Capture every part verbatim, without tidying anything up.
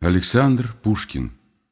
Александр Пушкин.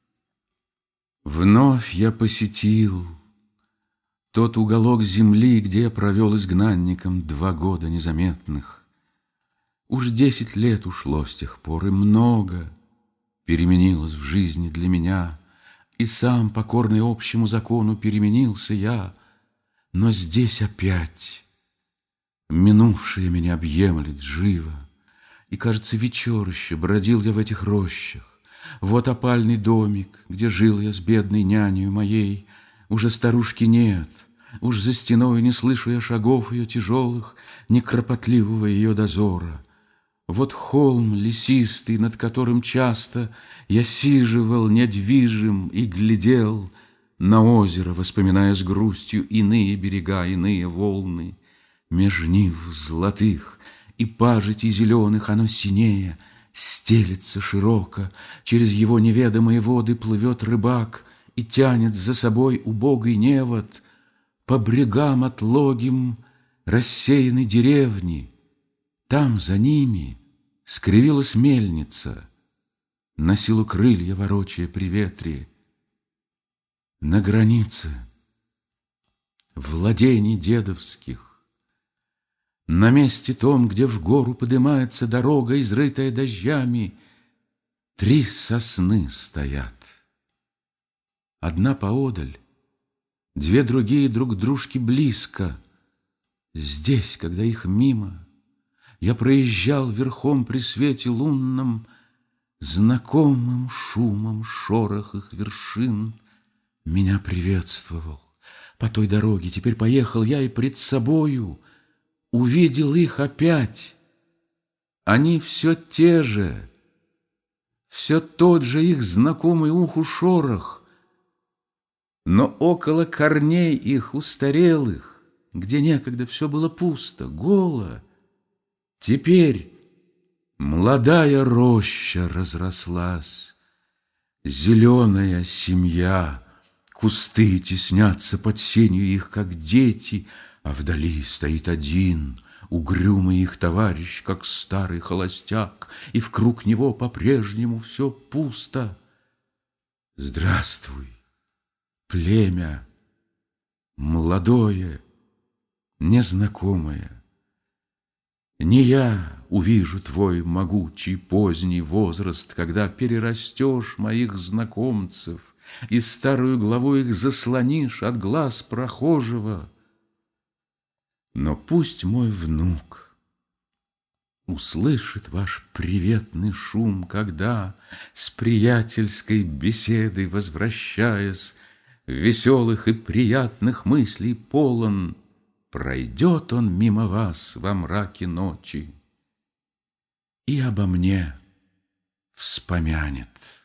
Вновь я посетил тот уголок земли, где я провел изгнанником два года незаметных. Уж десять лет ушло с тех пор, и много переменилось в жизни для меня, и сам, покорный общему закону, переменился я. Но здесь опять минувшее меня объемлет живо, и, кажется, вечерище бродил я в этих рощах. Вот опальный домик, где жил я с бедной нянею моей. Уже старушки нет, уж за стеной не слышу я шагов ее тяжелых, ни кропотливого ее дозора. Вот холм лесистый, над которым часто я сиживал недвижим и глядел на озеро, воспоминая с грустью иные берега, иные волны. Меж нив золотых и пажитей зеленых оно синее стелется широко, через его неведомые воды плывет рыбак и тянет за собой убогий невод по брегам отлогим рассеянной деревни. Там за ними скривилась мельница, на силу крылья ворочая при ветре. На границе владений дедовских, на месте том, где в гору поднимается дорога, изрытая дождями, три сосны стоят. Одна поодаль, две другие друг к дружке близко. Здесь, когда их мимо, я проезжал верхом при свете лунном, знакомым шумом шорох их вершин меня приветствовал. По той дороге теперь поехал я, и пред собою увидел их опять. Они все те же, все тот же их знакомый уху шорох, но около корней их устарелых, где некогда все было пусто, голо, теперь молодая роща разрослась, зеленая семья, кусты теснятся под сенью их, как дети, а вдали стоит один, угрюмый их товарищ, как старый холостяк, и вкруг него по-прежнему все пусто. Здравствуй, племя, молодое, незнакомое. Не я увижу твой могучий поздний возраст, когда перерастешь моих знакомцев и старую главу их заслонишь от глаз прохожего. Но пусть мой внук услышит ваш приветный шум, когда, с приятельской беседой возвращаясь, веселых и приятных мыслей полон, пройдет он мимо вас во мраке ночи и обо мне вспомянет.